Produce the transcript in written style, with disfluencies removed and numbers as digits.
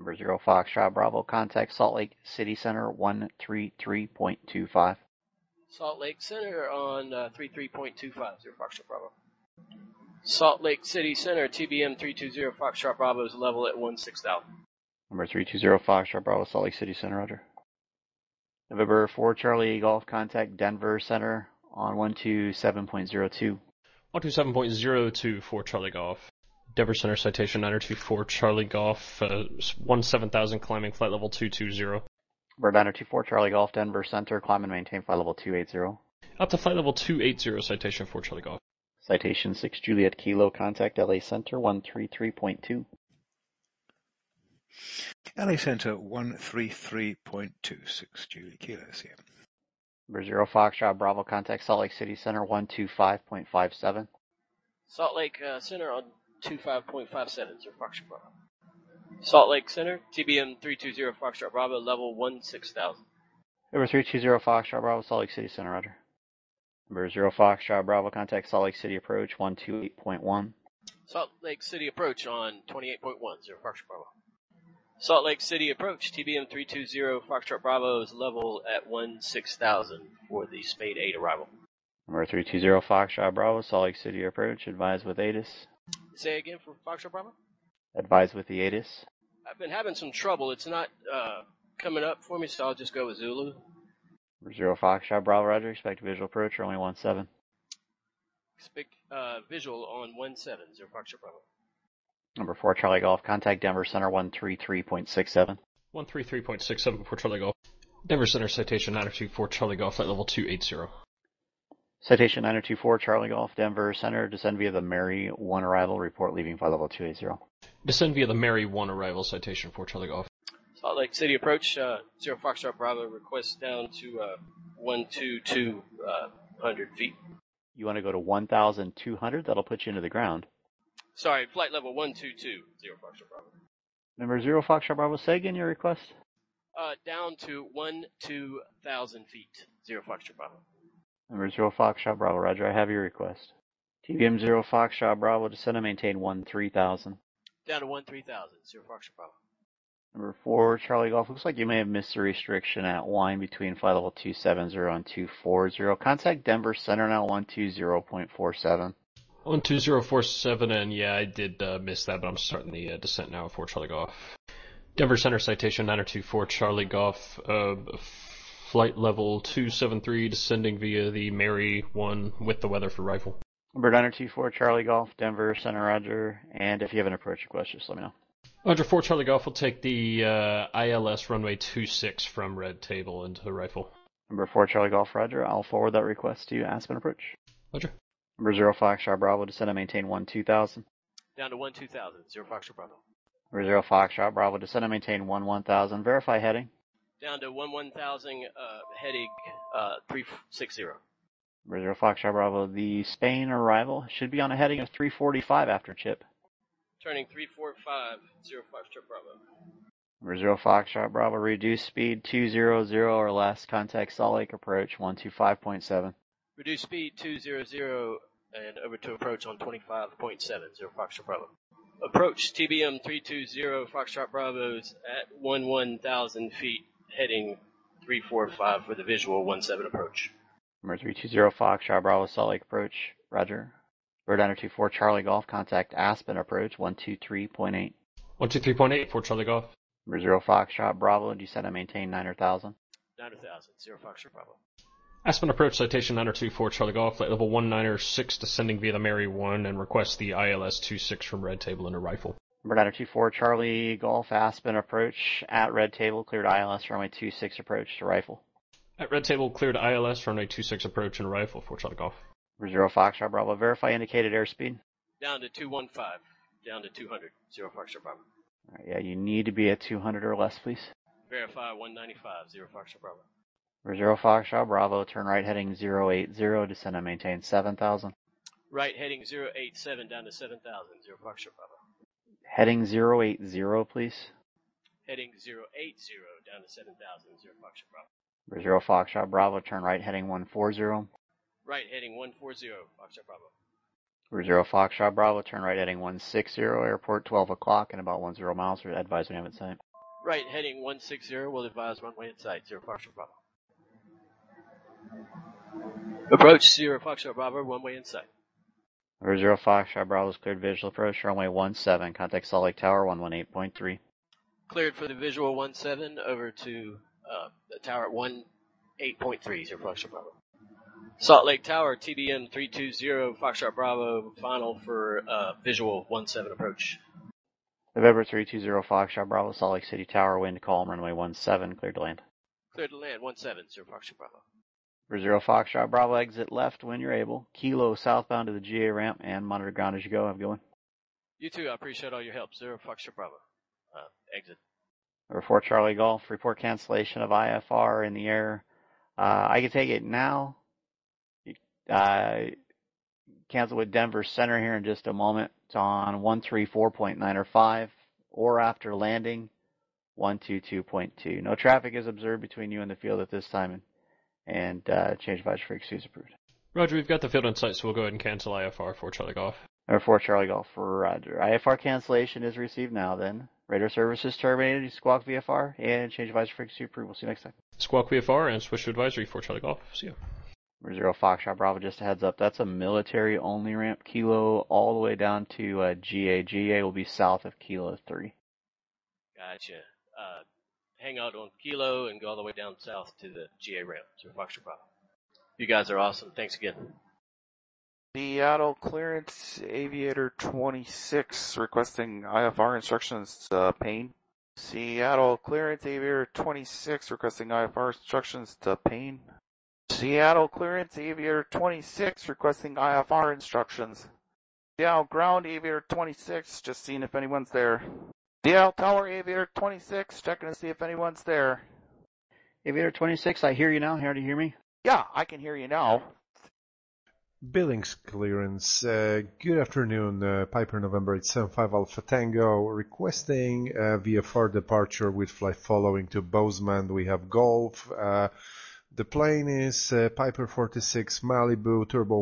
Number 0 Foxtrot Bravo, contact Salt Lake City Center 133.25. Salt Lake Center on 33.25, 0 Foxtrot Bravo. Salt Lake City Center, TBM 320 Foxtrot Bravo is level at 16,000. Number 320 Foxtrot Bravo, Salt Lake City Center, roger. November 4 Charlie Golf, contact Denver Center on 127.02. 127.02 for Charlie Golf. Denver Center citation 924 Charlie Golf, 17,000 climbing flight level 220. Bird 924 Charlie Golf, Denver Center, climb and maintain flight level 280. Up to flight level 280 citation for Charlie Golf. Citation 6 Juliet Kilo, contact LA Center 133.2. LA Center 133.26 Juliet Kilo, here. Number 0 Foxtrot Bravo, contact Salt Lake City Center 125.57. Salt Lake Center on 25.57, 0 Foxtrot Bravo. Salt Lake Center, TBM 320 Foxtrot Bravo, level 16,000. Number 320 Foxtrot Bravo, Salt Lake City Center, roger. Number 0 Foxtrot Bravo, contact Salt Lake City Approach 128.1. Salt Lake City Approach on 28.10, 0 Foxtrot Bravo. Salt Lake City Approach, TBM 320 Foxtrot Bravo is level at 16,000 for the Spade 8 arrival. Number 320 Foxtrot Bravo, Salt Lake City Approach, advise with ATIS. Say again for Foxtrot Bravo? Advise with the ATIS. I've been having some trouble. It's not coming up for me, so I'll just go with Zulu. Number 0 Foxtrot Bravo, roger. Expect visual approach, runway 17. Expect visual on 17, 0 Foxtrot Bravo. Number 4 Charlie Golf, contact Denver Center 133.67. 133.67 for Charlie Golf. Denver Center citation 924 Charlie Golf, flight level 280. Citation 9024 Charlie Golf, Denver Center, descend via the Mary 1 arrival, report leaving flight level 280. Descend via the Mary 1 arrival, citation for Charlie Golf. Salt Lake City Approach, 0 Foxtrot Bravo, request down to 12200 feet. You want to go to 1,200? That'll put you into the ground. Sorry, flight level 122, 0 Foxtrot Bravo. Number 0 Foxtrot Bravo, say again your request. Down to 12,000 feet, 0 Foxtrot Bravo. Number 0 Foxtrot Bravo, roger, I have your request. TBM 0 Foxtrot Bravo, descend and maintain 13,000. Down to 13,000, 0 Foxtrot Bravo. Number 4 Charlie Golf, looks like you may have missed the restriction at wine between flight level 270 and 240. Contact Denver Center now 120.47. 12047, and yeah, I did miss that, but I'm starting the descent now for Charlie Golf. Denver Center citation 924 Charlie Golf, flight level 273, descending via the Mary 1 with the weather for rifle. Number 924 Charlie Golf, Denver Center, roger, and if you have an approach request, just let me know. Roger 4 Charlie Golf will take the ILS runway 26 from Red Table into the rifle. Number 4 Charlie Golf, roger, I'll forward that request to Aspen Approach. Roger. Number 0 Foxtrot Bravo, descend and maintain 12,000. Down to 12,000, 0 Foxtrot Bravo. Number 0 Foxtrot Bravo, descend and maintain 11,000. Verify heading. Down to 11,000, heading 360. Number 0 Foxtrot Bravo, the Spain arrival should be on a heading of 345 after chip. Turning 345, 0 Foxtrot Bravo. Number 0 Foxtrot Bravo, reduce speed 200 or less. Contact Salt Lake Approach 125.7. Reduce speed 200 and over to approach on 25.7, 0 Foxtrot Bravo. Approach TBM 320 Foxtrot Bravo's at 11,000 feet, heading 345 for the visual 17 approach. Number 320 Foxtrot Bravo, Salt Lake Approach, roger. Bird 924 Charlie Golf, contact Aspen Approach 123.8. 123.8 for Charlie Golf. Number 0 Foxtrot Bravo, descend and maintain 900,000. 900,000, 0 Foxtrot Bravo. Aspen Approach citation 924 Charlie Golf, flight level 196, descending via the Mary 1 and request the ILS 26 from Red Table into rifle. Number 924 Charlie Golf, Aspen Approach at Red Table, cleared ILS runway 26 approach to rifle. At Red Table, cleared ILS runway 26 approach and rifle for Charlie Golf. Number 0 Foxtrot Bravo, verify indicated airspeed. Down to 215, down to 200, 0 Foxtrot Bravo. All right, yeah, you need to be at 200 or less, please. Verify 195, 0 Foxtrot Bravo. Number 0 Foxtrot Bravo, turn right heading 080, descend and maintain 7,000. Right heading 087 down to 7,000, 0 Foxtrot Bravo. Heading 080, please. Heading 080 down to 7,000, 0 Foxtrot Bravo. Number 0 Foxtrot Bravo, turn right heading 140. Right heading 140, Foxtrot Bravo. Number 0 Foxtrot Bravo, turn right heading 160, airport 12 o'clock and about 10 miles, advise when you have it sight. Right, heading 160, will advise runway in sight, 0 Foxtrot Bravo. Approach 0 Foxtrot Bravo, runway in sight. Number 0 Foxtrot Bravo is cleared visual approach, runway 17, contact Salt Lake Tower 118.3. Cleared for the visual 17 over to the tower at 18.3, 0 Foxtrot Bravo. Salt Lake Tower, TBM 320, Foxtrot Bravo, final for visual 17 approach. November 320 Foxtrot Bravo, Salt Lake City Tower, wind calm, runway 17, cleared to land. Cleared to land, 17, 0 Foxtrot Bravo. For 0 Foxtrot Bravo, exit left when you're able. Kilo southbound to the GA ramp and monitor ground as you go. Have a good one. You too, I appreciate all your help, 0 Foxtrot Bravo. Exit. Number 4 Charlie Golf, report cancellation of IFR in the air. I can take it now. Cancel with Denver Center here in just a moment. It's on 134.905 or after landing 122.2. No traffic is observed between you and the field at this time, and change advisory frequency is approved. Roger, we've got the field in sight, so we'll go ahead and cancel IFR for Charlie Golf. Number 4 Charlie Golf for Roger. IFR cancellation is received now then. Radar services terminated, squawk VFR, and change advisory frequency approved. We'll see you next time. Squawk VFR and switch to advisory for Charlie Golf. See ya. Number 0 Foxtrot Bravo, just a heads up, that's a military only ramp. Kilo all the way down to GA. GA will be south of Kilo 3. Gotcha. Hang out on Kilo and go all the way down south to the GA ramp, 0 Foxtrot Bravo. You guys are awesome. Thanks again. Seattle clearance, Aviator 26 requesting IFR instructions, Payne. Seattle clearance, Aviator 26 requesting IFR instructions to Payne. Seattle clearance, Aviator 26 requesting IFR instructions. Seattle ground, Aviator 26, just seeing if anyone's there. Seattle tower, Aviator 26, checking to see if anyone's there. Aviator 26, I hear you now. How do you hear me? Yeah, I can hear you now. Billings clearance. Good afternoon, Piper November 875 Alpha Tango, requesting VFR departure with flight following to Bozeman. We have Golf. The plane is Piper 46 Malibu, turbo